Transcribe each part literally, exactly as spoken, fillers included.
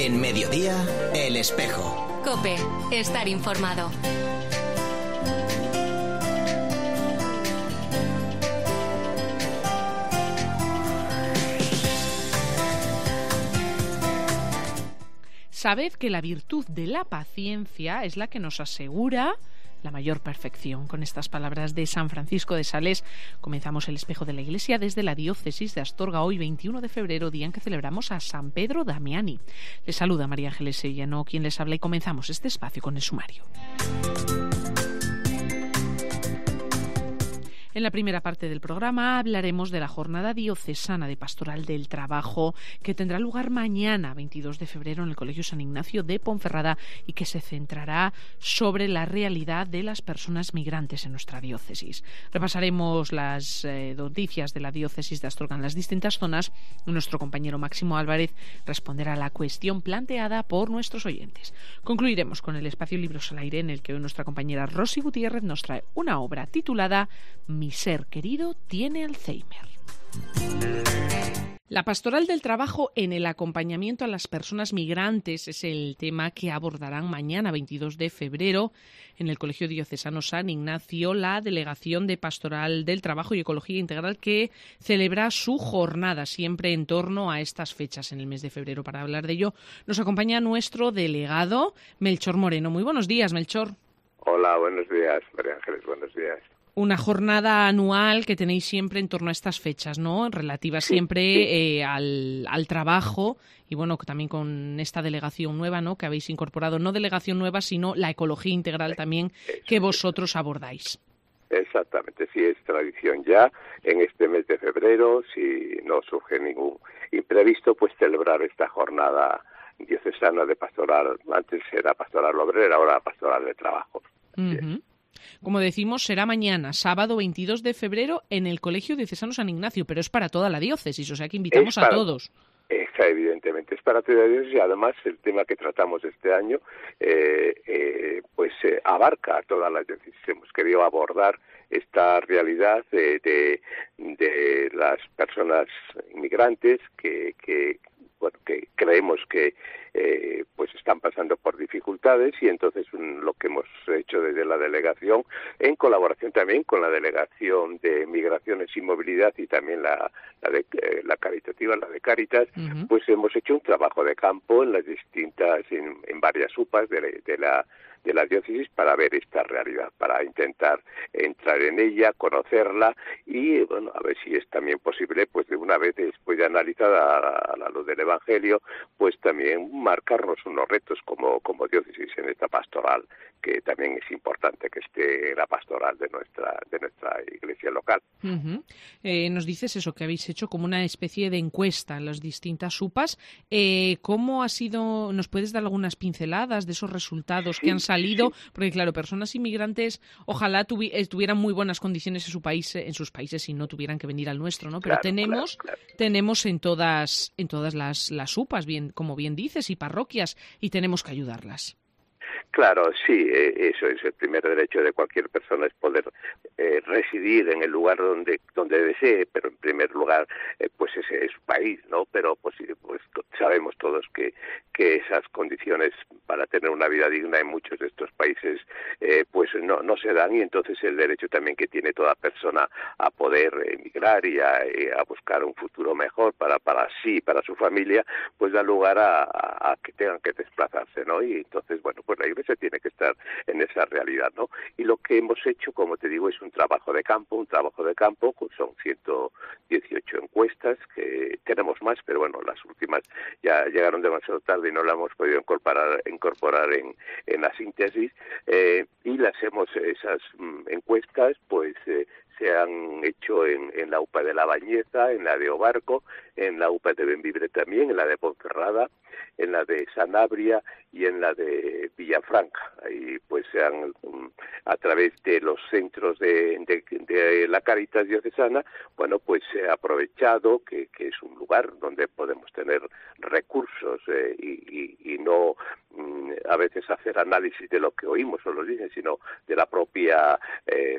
En Mediodía, El Espejo. COPE, estar informado. Sabed que la virtud de la paciencia es la que nos asegura la mayor perfección. Con estas palabras de San Francisco de Sales comenzamos el Espejo de la Iglesia desde la diócesis de Astorga, hoy veintiuno de febrero, día en que celebramos a San Pedro Damiani. Les saluda María Ángeles Sellano, quien les habla, y comenzamos este espacio con el sumario. En la primera parte del programa hablaremos de la Jornada Diocesana de Pastoral del Trabajo, que tendrá lugar mañana, veintidós de febrero, en el Colegio San Ignacio de Ponferrada, y que se centrará sobre la realidad de las personas migrantes en nuestra diócesis. Repasaremos las eh, noticias de la diócesis de Astorga en las distintas zonas. Nuestro compañero Máximo Álvarez responderá a la cuestión planteada por nuestros oyentes. Concluiremos con el espacio Libros al Aire, en el que hoy nuestra compañera Rosy Gutiérrez nos trae una obra titulada Mi ser querido tiene Alzheimer. La pastoral del trabajo en el acompañamiento a las personas migrantes es el tema que abordarán mañana, veintidós de febrero, en el Colegio Diocesano San Ignacio, la Delegación de Pastoral del Trabajo y Ecología Integral, que celebra su jornada siempre en torno a estas fechas en el mes de febrero. Para hablar de ello nos acompaña nuestro delegado, Melchor Moreno. Muy buenos días, Melchor. Hola, buenos días, María Ángeles, buenos días. Una jornada anual que tenéis siempre en torno a estas fechas, ¿no? Relativas siempre eh, al, al trabajo, y bueno, también con esta delegación nueva, ¿no?, que habéis incorporado, no delegación nueva, sino la ecología integral también, que vosotros abordáis. Exactamente, sí, es tradición ya en este mes de febrero, si no surge ningún imprevisto, pues celebrar esta jornada diocesana de pastoral. Antes era pastoral obrera, ahora pastoral de trabajo. Uh-huh. Como decimos, será mañana, sábado veintidós de febrero, en el Colegio Diocesano San Ignacio, pero es para toda la diócesis, o sea que invitamos para, a todos. Esa, evidentemente, es para toda la diócesis, y además el tema que tratamos este año eh, eh, pues eh, abarca a toda la diócesis. Hemos querido abordar esta realidad de, de, de las personas inmigrantes que, que bueno, que creemos que eh, pues están pasando por dificultades, y entonces um, lo que hemos hecho desde la delegación, en colaboración también con la delegación de Migraciones y Movilidad y también la, la, de, eh, la caritativa, la de Cáritas, uh-huh. pues hemos hecho un trabajo de campo en las distintas, en, en varias U P As de la, de la de la diócesis para ver esta realidad, para intentar entrar en ella, conocerla y, bueno, a ver si es también posible, pues de una vez después de analizada a la luz del Evangelio, pues también marcarnos unos retos como, como diócesis en esta pastoral, que también es importante que esté la pastoral de nuestra de nuestra iglesia local. Uh-huh. Eh, nos dices eso, que habéis hecho como una especie de encuesta en las distintas U P As. Eh, ¿Cómo ha sido? ¿Nos puedes dar algunas pinceladas de esos resultados sí, que han salido? Sí. Porque claro, personas inmigrantes ojalá tuvi- tuvieran muy buenas condiciones en su país, en sus países, y no tuvieran que venir al nuestro, ¿no? Pero claro, tenemos claro, claro. tenemos en todas en todas las las U P As, bien, como bien dices, y parroquias, y tenemos que ayudarlas. Claro, sí, eso es el primer derecho de cualquier persona, es poder eh, residir en el lugar donde donde desee, pero en primer lugar, eh, pues ese es su país, ¿no? Pero pues, pues sabemos todos que que esas condiciones para tener una vida digna en muchos de estos países, eh, pues no no se dan, y entonces el derecho también que tiene toda persona a poder emigrar y a, a buscar un futuro mejor para para sí, para su familia, pues da lugar a, a, a que tengan que desplazarse, ¿no? Y entonces, bueno, pues la Iglesia tiene que estar en esa realidad, ¿no? Y lo que hemos hecho, como te digo, es un trabajo de campo, un trabajo de campo, pues son ciento dieciocho encuestas, que tenemos más, pero bueno, las últimas ya llegaron demasiado tarde y no las hemos podido incorporar, incorporar en, en la síntesis, eh, y las hemos, esas mm, encuestas, pues eh, se han hecho en, en la U P A de La Bañeza, en la de Obarco, en la U P A de Bembibre también, en la de Ponferrada, en la de Sanabria y en la de Villafranca. Ahí pues se han, a través de los centros de, de, de la Cáritas diocesana, bueno, pues se ha aprovechado que, que es un lugar donde podemos tener recursos eh, y, y, y no mm, a veces hacer análisis de lo que oímos o nos dicen, sino de la propia eh,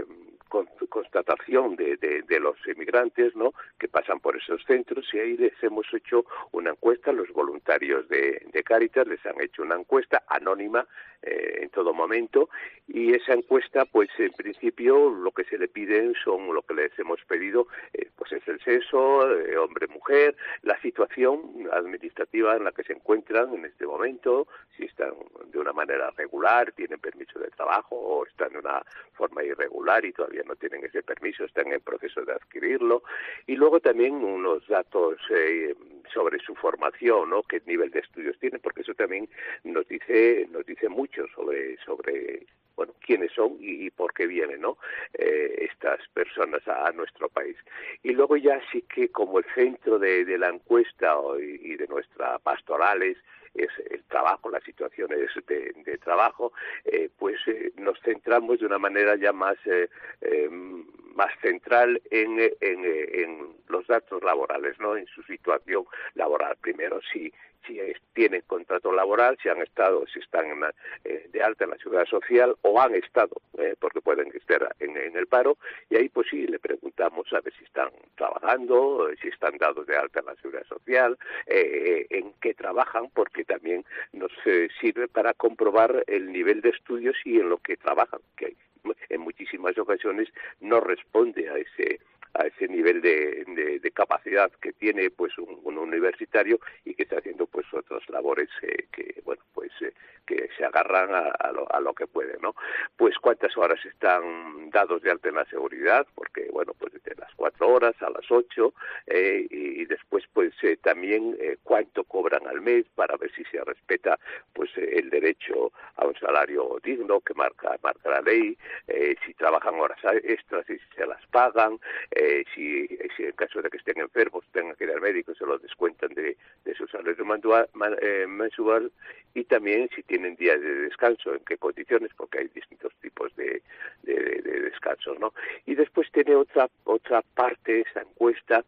constatación de, de, de los inmigrantes, ¿no?, que pasan por esos centros, y ahí les hemos hecho una encuesta. Los voluntarios de, de Cáritas les han hecho una encuesta anónima eh, en todo momento, y esa encuesta, pues en principio lo que se le piden son lo que les hemos pedido, eh, pues es el sexo, eh, hombre-mujer, la situación administrativa en la que se encuentran en este momento, si están de una manera regular, tienen permiso de trabajo, o están de una forma irregular y todavía no tienen ese permiso, están en proceso de adquirirlo, y luego también unos datos eh, sobre su formación, ¿no?, qué nivel de estudios tienen, porque eso también nos dice nos dice mucho sobre sobre bueno, quiénes son y, y por qué vienen, ¿no?, eh, estas personas a, a nuestro país. Y luego ya sí que como el centro de, de la encuesta y, y de nuestra pastorales es el trabajo, las situaciones de, de trabajo, eh, pues eh, nos centramos de una manera ya más eh, eh, más central en, en, en los datos laborales, ¿no?, en su situación laboral. Primero, si si tienen contrato laboral, si han estado, si están en la, eh, de alta en la Seguridad Social, o han estado, eh, porque pueden estar en, en el paro, y ahí pues sí le preguntamos a ver si están trabajando, si están dados de alta en la Seguridad Social, eh, en qué trabajan, porque también nos eh, sirve para comprobar el nivel de estudios y en lo que trabajan, que en muchísimas ocasiones no responde a ese a ese nivel de, de, de capacidad que tiene pues un, un universitario, y que está haciendo pues otras labores eh, que bueno pues eh, que se agarran a, a, lo, a lo que pueden, ¿no? Pues cuántas horas están dados de alta en la seguridad, porque bueno pues desde las cuatro horas a las ocho, eh, y, y después pues eh, también eh, cuánto cobran al mes, para ver si se respeta pues eh, el derecho a un salario digno que marca marca la ley, eh, si trabajan horas extras y si se las pagan, eh, si, si en caso de que estén enfermos tengan que ir al médico, se lo descuentan de, de su salario mensual, eh, mensual, y también si tienen días de descanso, en qué condiciones, porque hay distintos tipos de, de, de descansos, ¿no? Y después tiene otra otra parte esa encuesta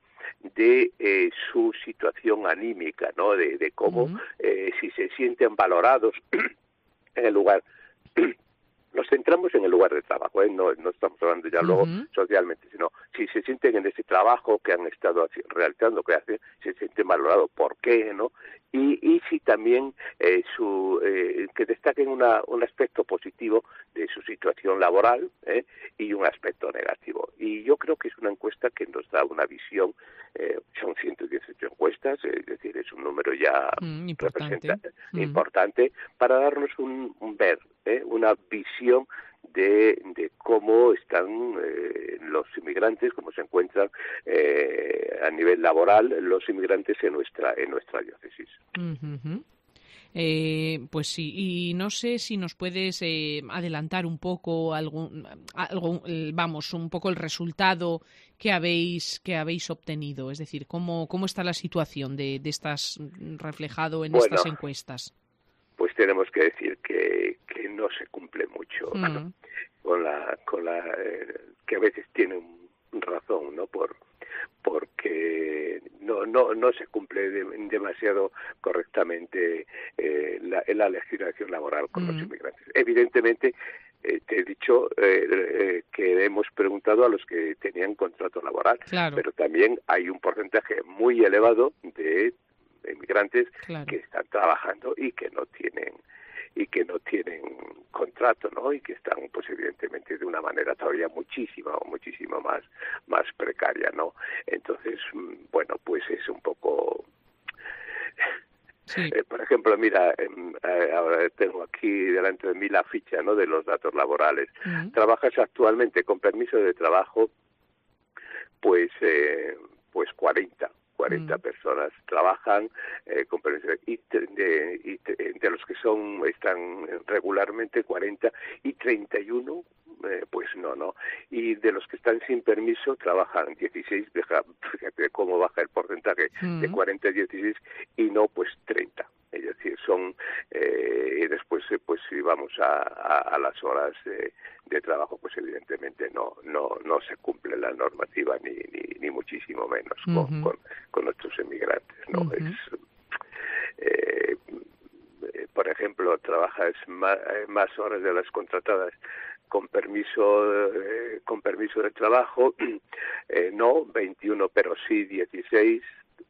de eh, su situación anímica, ¿no?, de, de cómo, uh-huh. eh, si se sienten valorados en el lugar. Nos centramos en el lugar de trabajo, ¿eh? no, no estamos hablando ya luego uh-huh. socialmente, sino si se sienten en ese trabajo que han estado haci- realizando, que hacen, se sienten valorados, ¿por qué?, ¿no? Y, y si también eh, su eh, que destaquen una, un aspecto positivo de su situación laboral, ¿eh?, y un aspecto negativo. Y yo creo que es una encuesta que nos da una visión, eh, son ciento dieciocho encuestas, es decir, es un número ya mm, importante, mm. importante para darnos un, un ver, ¿eh?, una visión de, de cómo están eh, los inmigrantes, cómo se encuentran eh, a nivel laboral los inmigrantes en nuestra en nuestra diócesis. Uh-huh. Eh, pues sí, y no sé si nos puedes eh, adelantar un poco algún, algún, vamos, un poco el resultado que habéis que habéis obtenido, es decir, cómo cómo está la situación de, de estas reflejado en bueno, estas encuestas. Pues tenemos que decir que, que no se cumple mucho mm. con la con la eh, que a veces tienen razón, ¿no? Por porque no no no se cumple de, demasiado correctamente eh, la, la legislación laboral con mm. los inmigrantes. Evidentemente, eh, te he dicho eh, eh, que hemos preguntado a los que tenían contrato laboral, claro. pero también hay un porcentaje muy elevado de inmigrantes claro. que están trabajando y que no tienen y que no tienen contrato, ¿no? Y que están, pues evidentemente, de una manera todavía muchísima o muchísimo más más precaria, ¿no? Entonces, bueno, pues es un poco... Sí. Eh, por ejemplo, mira, eh, ahora tengo aquí delante de mí la ficha, ¿no?, de los datos laborales. Uh-huh. Trabajas actualmente con permiso de trabajo, pues, eh, pues cuarenta. cuarenta mm. personas trabajan eh, con permiso y, de, y de, de los que son están regularmente cuarenta y treinta y uno eh, pues no, no. Y de los que están sin permiso trabajan dieciséis, fíjate cómo baja el porcentaje mm. de cuarenta a dieciséis y no pues treinta. Es decir, son eh, y después pues si vamos a, a, a las horas de, de trabajo, pues evidentemente no no no se cumple la normativa ni ni, ni muchísimo menos uh-huh. con, con con nuestros inmigrantes, no uh-huh. es eh, por ejemplo, trabajas más, más horas de las contratadas con permiso eh, con permiso de trabajo, eh, no veintiuno, pero sí dieciséis,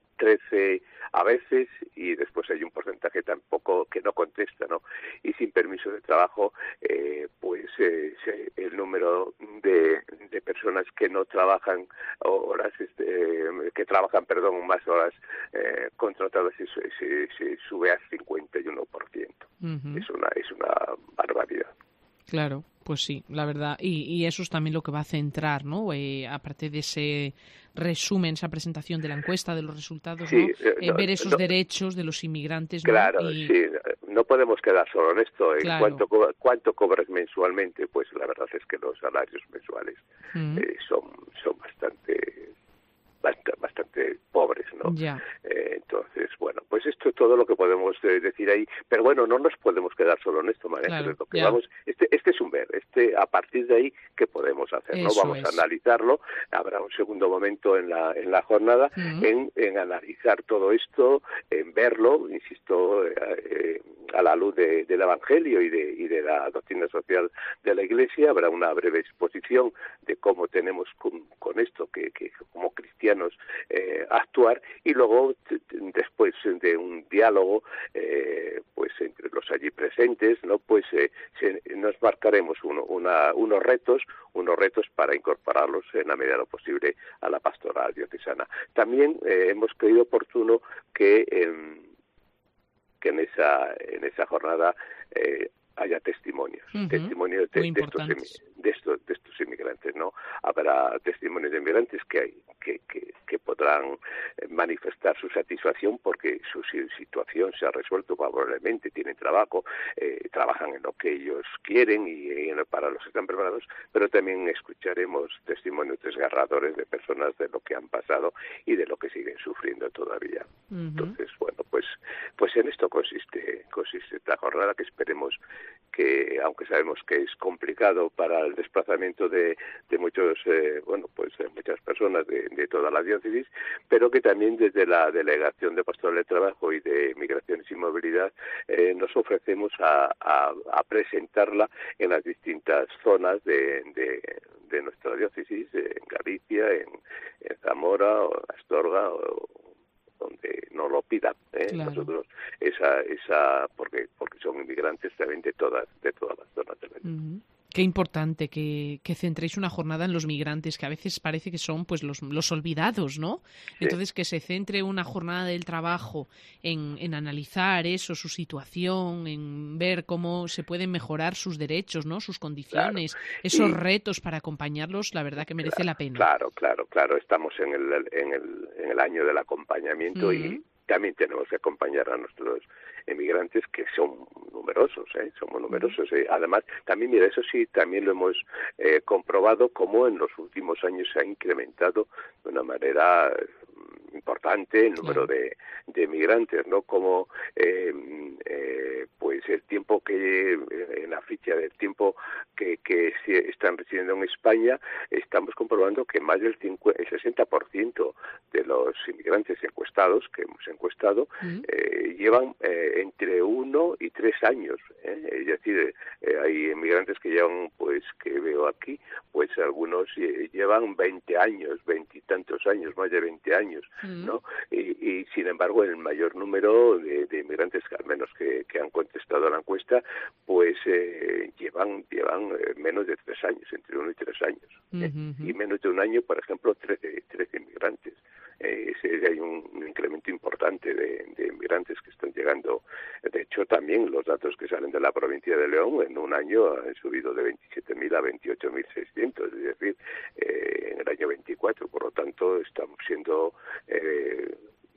trece a veces, y después hay un porcentaje tampoco que no contesta, ¿no? Y sin permiso de trabajo, eh, pues eh, el número de, de personas que no trabajan horas, este, que trabajan, perdón, más horas eh, contratadas se, se, se sube al cincuenta y uno por ciento. Uh-huh. Es una es una barbaridad. Claro, pues sí, la verdad. Y, y eso es también lo que va a centrar, ¿no? Eh, aparte de ese resumen, esa presentación de la encuesta, de los resultados, sí, ¿no? Eh, no ver esos no, derechos de los inmigrantes, ¿no? Claro, y... sí. No podemos quedar solo en esto. En claro. cuánto, co- cuánto cobras mensualmente, pues la verdad es que los salarios mensuales mm. eh, son, son bastante... Bastante, bastante pobres, ¿no? Ya. Eh, entonces, bueno, pues esto es todo lo que podemos eh, decir ahí. Pero bueno, no nos podemos quedar solo en esto, María. Claro, lo que ya. vamos, este, este es un ver, este a partir de ahí qué podemos hacer, ¿no? Eso Vamos es. a analizarlo. Habrá un segundo momento en la en la jornada uh-huh. en, en analizar todo esto, en verlo, insisto, eh, eh, a la luz de, del Evangelio y de y de la doctrina social de la Iglesia. Habrá una breve exposición de cómo tenemos con, con esto que, que como cristianos Eh, actuar, y luego t- t- después de un diálogo eh, pues entre los allí presentes, no pues eh, se, nos marcaremos uno, una, unos retos unos retos para incorporarlos en la medida de lo posible a la pastoral diocesana. También eh, hemos creído oportuno que eh, que en esa en esa jornada eh, haya testimonios, uh-huh. testimonios de, de, estos, de, estos, de estos inmigrantes, ¿no? Habrá testimonios de inmigrantes que hay, que, que, que podrán manifestar su satisfacción porque su situación se ha resuelto favorablemente, tienen trabajo, eh, trabajan en lo que ellos quieren y, y para los que están preparados, pero también escucharemos testimonios desgarradores de personas de lo que han pasado y de lo que siguen sufriendo todavía. Uh-huh. Entonces, bueno, pues, pues en esto consiste, consiste esta jornada, que esperemos que, aunque sabemos que es complicado para el desplazamiento de, de muchos, eh, bueno, pues de muchas personas de, de toda la diócesis, pero que también desde la Delegación de Pastoral de Trabajo y de Migraciones y Movilidad eh, nos ofrecemos a, a, a presentarla en las distintas zonas de, de, de nuestra diócesis, en Galicia, en, en Zamora, o Astorga, o donde nos lo pidan, ¿eh? Claro. Nosotros esa esa porque porque son inmigrantes también de todas de todas las zonas del mundo. Uh-huh. Qué importante que, que centréis una jornada en los migrantes, que a veces parece que son pues los, los olvidados, ¿no? Sí. Entonces, que se centre una jornada del trabajo en, en analizar eso, su situación, en ver cómo se pueden mejorar sus derechos, ¿no? Sus condiciones, claro. Esos y, retos para acompañarlos, la verdad que merece claro, la pena. Claro, claro, claro. Estamos en el, en el, en el año del acompañamiento uh-huh. y también tenemos que acompañar a nuestros emigrantes, que son numerosos, ¿eh? Somos numerosos. ¿eh? Además, también, mira, eso sí, también lo hemos eh, comprobado, como en los últimos años se ha incrementado de una manera importante el número claro. de, de emigrantes, ¿no? Como eh, eh, pues el tiempo que, en la ficha del tiempo que, que están residiendo en España, estamos comprobando que más del cincuenta, el sesenta por ciento de los inmigrantes encuestados, que hemos encuestado, uh-huh. eh, llevan eh, entre uno y tres años, ¿eh? Es decir, eh, hay inmigrantes que llevan, pues, que veo aquí, pues algunos eh, llevan veinte años, veintitantos años, más de veinte años, uh-huh. ¿no? Y, y sin embargo, el mayor número de, de inmigrantes, que al menos que, que han contestado a la encuesta, pues eh, llevan llevan eh, menos de tres años, entre uno y tres años, ¿eh? Uh-huh. Y menos de un año, por ejemplo, trece, trece inmigrantes. Eh, hay un, un incremento importante de, de inmigrantes que están llegando. De hecho, también los datos que salen de la provincia de León en un año han subido de veintisiete mil a veintiocho mil seiscientos, es decir, eh, en el año veinticuatro. Por lo tanto, estamos siendo eh,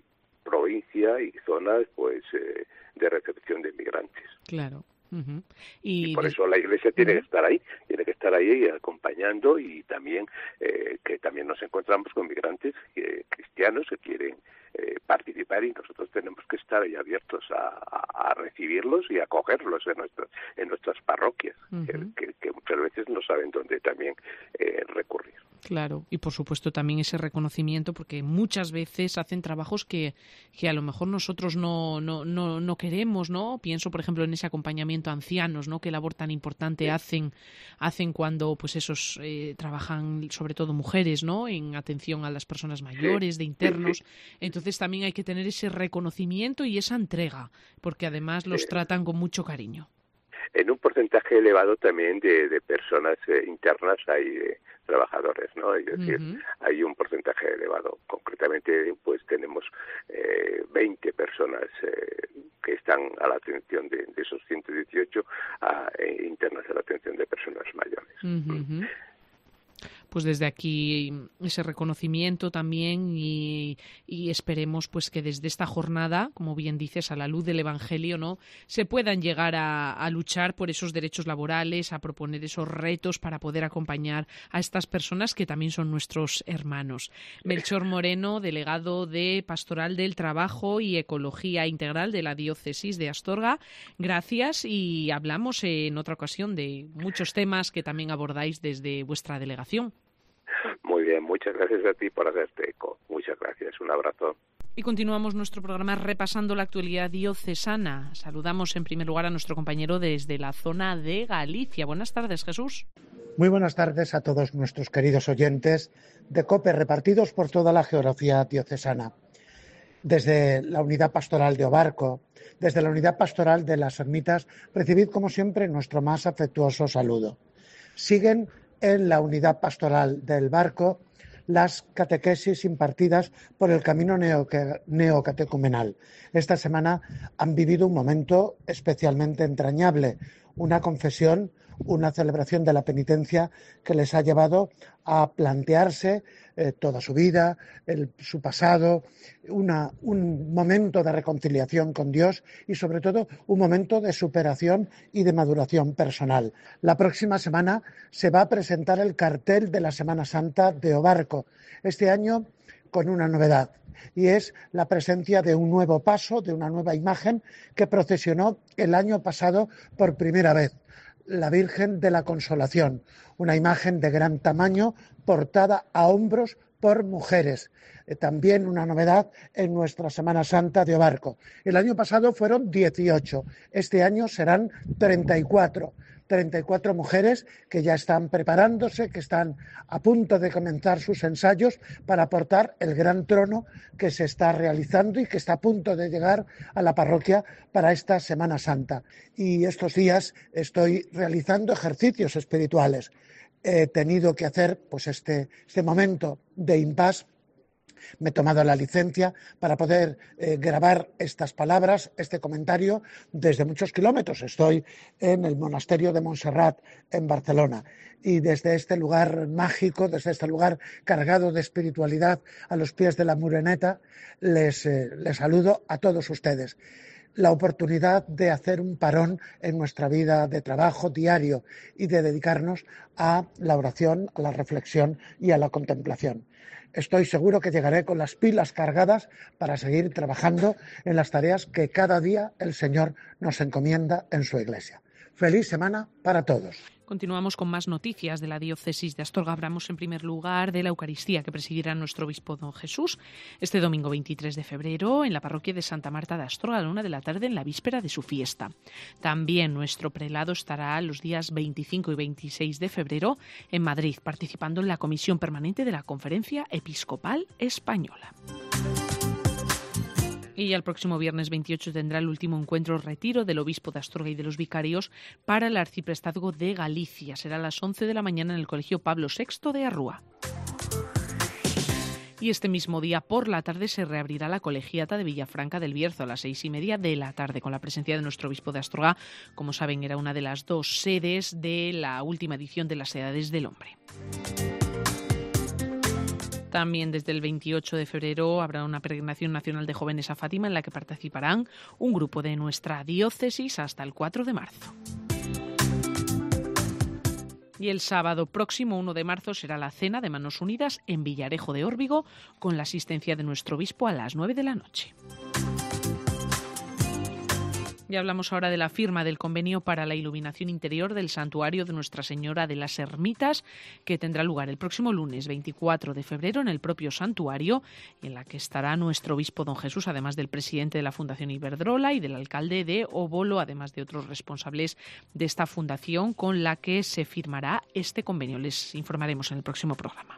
provincia y zonas, pues, eh, de recepción de inmigrantes. Claro. Uh-huh. Y, y por eso la Iglesia tiene uh-huh. que estar ahí, tiene que estar ahí acompañando, y también eh, que también nos encontramos con migrantes eh, cristianos que quieren eh, participar, y nosotros tenemos que estar ahí abiertos a, a, a recibirlos y acogerlos en nuestras en nuestras parroquias, uh-huh. que, que, que muchas veces no saben dónde también eh, recurrir. Claro, y por supuesto también ese reconocimiento, porque muchas veces hacen trabajos que, que a lo mejor nosotros no, no, no, no queremos, ¿no? Pienso, por ejemplo, en ese acompañamiento a ancianos, ¿no? Qué labor tan importante hacen, hacen cuando pues esos eh, trabajan, sobre todo mujeres, ¿no? En atención a las personas mayores, de internos. Entonces también hay que tener ese reconocimiento y esa entrega, porque además los tratan con mucho cariño. En un porcentaje elevado también de, de personas eh, internas hay eh, trabajadores, ¿no? Es decir, uh-huh. hay un porcentaje elevado. Concretamente, pues tenemos eh, veinte personas eh, que están a la atención de, de esos ciento dieciocho a, eh, internas a la atención de personas mayores. Uh-huh. Pues desde aquí ese reconocimiento también y, y esperemos pues que desde esta jornada, como bien dices, a la luz del Evangelio, ¿no?, se puedan llegar a, a luchar por esos derechos laborales, a proponer esos retos para poder acompañar a estas personas que también son nuestros hermanos. Melchor Moreno, delegado de Pastoral del Trabajo y Ecología Integral de la Diócesis de Astorga, gracias, y hablamos en otra ocasión de muchos temas que también abordáis desde vuestra delegación. Muy bien, muchas gracias a ti por hacerte eco. Muchas gracias, un abrazo. Y continuamos nuestro programa repasando la actualidad diocesana. Saludamos en primer lugar a nuestro compañero desde la zona de Galicia. Buenas tardes, Jesús. Muy buenas tardes a todos nuestros queridos oyentes de COPE repartidos por toda la geografía diocesana. Desde la unidad pastoral de Obarco, desde la unidad pastoral de las Ermitas, recibid como siempre nuestro más afectuoso saludo. Siguen en la unidad pastoral del Barco las catequesis impartidas por el camino neocatecumenal. Esta semana han vivido un momento especialmente entrañable, una confesión, una celebración de la penitencia que les ha llevado a plantearse eh, toda su vida, el, su pasado, una, un momento de reconciliación con Dios y sobre todo un momento de superación y de maduración personal. La próxima semana se va a presentar el cartel de la Semana Santa de Obarco, este año con una novedad, y es la presencia de un nuevo paso, de una nueva imagen que procesionó el año pasado por primera vez. La Virgen de la Consolación, una imagen de gran tamaño portada a hombros por mujeres. Eh, también una novedad en nuestra Semana Santa de Obarco. El año pasado fueron dieciocho, este año serán treinta y cuatro. treinta y cuatro mujeres que ya están preparándose, que están a punto de comenzar sus ensayos para portar el gran trono que se está realizando y que está a punto de llegar a la parroquia para esta Semana Santa. Y estos días estoy realizando ejercicios espirituales. He tenido que hacer pues este, este momento de impasse. Me he tomado la licencia para poder eh, grabar estas palabras, este comentario, desde muchos kilómetros. Estoy en el monasterio de Montserrat, en Barcelona, y desde este lugar mágico, desde este lugar cargado de espiritualidad, a los pies de la Mureneta, les, eh, les saludo a todos ustedes. La oportunidad de hacer un parón en nuestra vida de trabajo diario y de dedicarnos a la oración, a la reflexión y a la contemplación. Estoy seguro que llegaré con las pilas cargadas para seguir trabajando en las tareas que cada día el Señor nos encomienda en su Iglesia. Feliz semana para todos. Continuamos con más noticias de la diócesis de Astorga. Hablamos en primer lugar de la Eucaristía que presidirá nuestro obispo don Jesús este domingo veintitrés de febrero en la parroquia de Santa Marta de Astorga a la una de la tarde en la víspera de su fiesta. También nuestro prelado estará los días veinticinco y veintiséis de febrero en Madrid participando en la comisión permanente de la Conferencia Episcopal Española. Y el próximo viernes veintiocho tendrá el último encuentro retiro del obispo de Astorga y de los vicarios para el arciprestazgo de Galicia. Será a las once de la mañana en el Colegio Pablo sexto de Arrúa. Y este mismo día por la tarde se reabrirá la colegiata de Villafranca del Bierzo a las seis y media de la tarde con la presencia de nuestro obispo de Astorga. Como saben, era una de las dos sedes de la última edición de las Edades del Hombre. También desde el veintiocho de febrero habrá una peregrinación nacional de jóvenes a Fátima en la que participarán un grupo de nuestra diócesis hasta el cuatro de marzo. Y el sábado próximo, uno de marzo, será la cena de Manos Unidas en Villarejo de Órbigo con la asistencia de nuestro obispo a las nueve de la noche. Y Y hablamos ahora de la firma del convenio para la iluminación interior del santuario de Nuestra Señora de las Ermitas, que tendrá lugar el próximo lunes veinticuatro de febrero en el propio santuario, y en la que estará nuestro obispo don Jesús, además del presidente de la Fundación Iberdrola y del alcalde de Obolo, además de otros responsables de esta fundación con la que se firmará este convenio. Les informaremos en el próximo programa.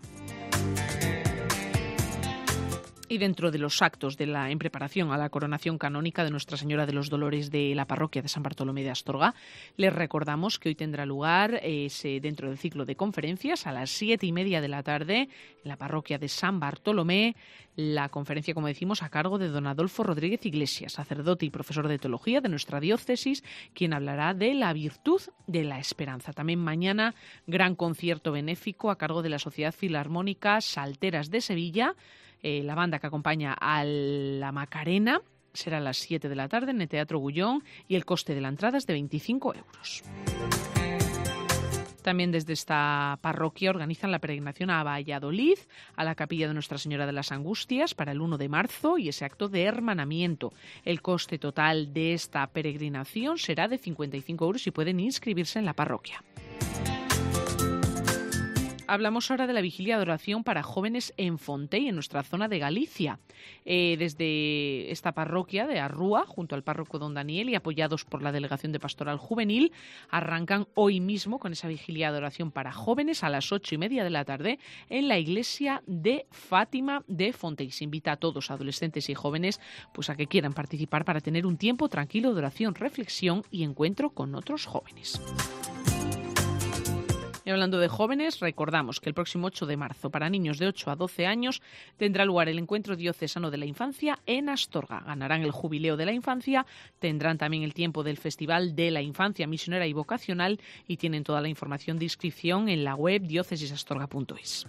Y dentro de los actos de la en preparación a la coronación canónica de Nuestra Señora de los Dolores de la parroquia de San Bartolomé de Astorga, les recordamos que hoy tendrá lugar ese, dentro del ciclo de conferencias a las siete y media de la tarde en la parroquia de San Bartolomé, la conferencia, como decimos, a cargo de don Adolfo Rodríguez Iglesias, sacerdote y profesor de teología de nuestra diócesis, quien hablará de la virtud de la esperanza. También mañana, gran concierto benéfico a cargo de la Sociedad Filarmónica Salteras de Sevilla. Eh, la banda que acompaña a la Macarena será a las siete de la tarde en el Teatro Gullón y el coste de la entrada es de veinticinco euros. También desde esta parroquia organizan la peregrinación a Valladolid, a la capilla de Nuestra Señora de las Angustias para el uno de marzo y ese acto de hermanamiento. El coste total de esta peregrinación será de cincuenta y cinco euros y pueden inscribirse en la parroquia. Hablamos ahora de la vigilia de oración para jóvenes en Fontei, en nuestra zona de Galicia. Eh, desde esta parroquia de Arrúa, junto al párroco don Daniel y apoyados por la Delegación de Pastoral Juvenil, arrancan hoy mismo con esa vigilia de oración para jóvenes a las ocho y media de la tarde en la iglesia de Fátima de Fontei. Se invita a todos, adolescentes y jóvenes, pues a que quieran participar para tener un tiempo tranquilo de oración, reflexión y encuentro con otros jóvenes. Y hablando de jóvenes, recordamos que el próximo ocho de marzo, para niños de ocho a doce años, tendrá lugar el Encuentro Diocesano de la Infancia en Astorga. Ganarán el Jubileo de la Infancia, tendrán también el tiempo del Festival de la Infancia Misionera y Vocacional y tienen toda la información de inscripción en la web diócesisastorga punto es.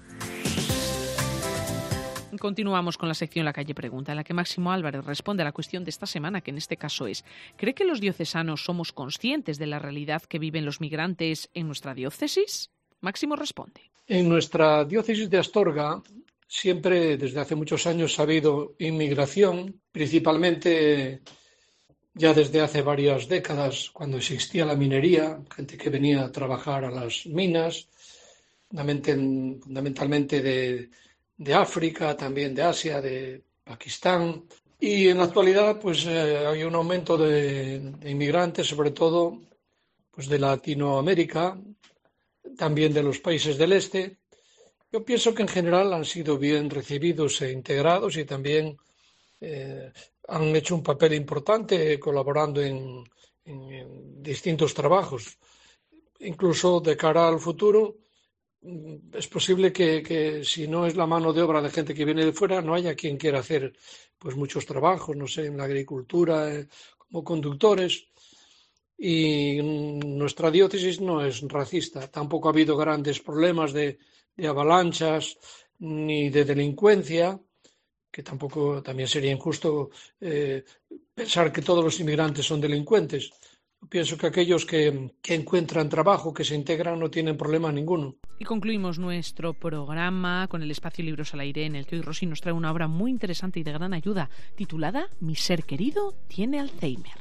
Continuamos con la sección La Calle Pregunta, en la que Máximo Álvarez responde a la cuestión de esta semana, que en este caso es: ¿cree que los diocesanos somos conscientes de la realidad que viven los migrantes en nuestra diócesis? Máximo responde. En nuestra diócesis de Astorga siempre, desde hace muchos años, ha habido inmigración, principalmente ya desde hace varias décadas, cuando existía la minería, gente que venía a trabajar a las minas, fundamentalmente de de África, también de Asia, de Pakistán. Y en la actualidad pues eh, hay un aumento de, de inmigrantes, sobre todo pues de Latinoamérica, también de los países del este. Yo pienso que en general han sido bien recibidos e integrados y también eh, han hecho un papel importante colaborando en, en, en distintos trabajos. Incluso de cara al futuro, es posible que, que si no es la mano de obra de gente que viene de fuera, no haya quien quiera hacer pues muchos trabajos, no sé, en la agricultura, eh, como conductores. Y nuestra diócesis no es racista, tampoco ha habido grandes problemas de, de avalanchas ni de delincuencia, que tampoco también sería injusto eh, pensar que todos los inmigrantes son delincuentes. Pienso que aquellos que, que encuentran trabajo, que se integran, no tienen problema ninguno. Y concluimos nuestro programa con el espacio Libros al Aire, en el que hoy Rosy nos trae una obra muy interesante y de gran ayuda, titulada Mi ser querido tiene Alzheimer.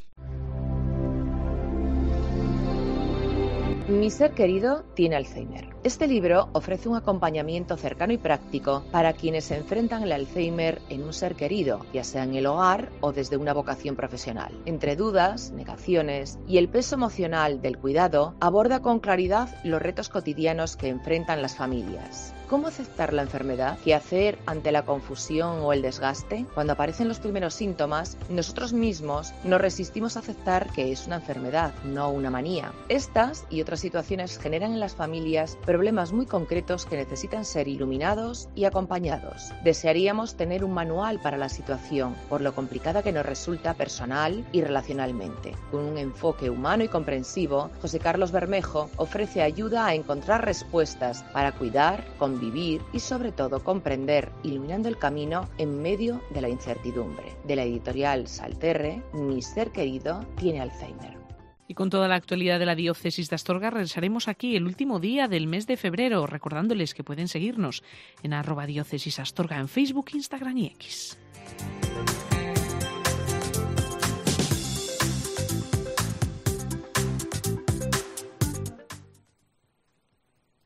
Mi ser querido tiene Alzheimer. Este libro ofrece un acompañamiento cercano y práctico para quienes se enfrentan el Alzheimer en un ser querido, ya sea en el hogar o desde una vocación profesional. Entre dudas, negaciones y el peso emocional del cuidado, aborda con claridad los retos cotidianos que enfrentan las familias. ¿Cómo aceptar la enfermedad? ¿Qué hacer ante la confusión o el desgaste? Cuando aparecen los primeros síntomas, nosotros mismos nos resistimos a aceptar que es una enfermedad, no una manía. Estas y otras situaciones generan en las familias problemas muy concretos que necesitan ser iluminados y acompañados. Desearíamos tener un manual para la situación, por lo complicada que nos resulta personal y relacionalmente. Con un enfoque humano y comprensivo, José Carlos Bermejo ofrece ayuda a encontrar respuestas para cuidar, convivir y sobre todo comprender, iluminando el camino en medio de la incertidumbre. De la editorial Salterre, Mi ser querido tiene Alzheimer. Y con toda la actualidad de la diócesis de Astorga regresaremos aquí el último día del mes de febrero, recordándoles que pueden seguirnos en arroba diócesis Astorga en Facebook, Instagram y X.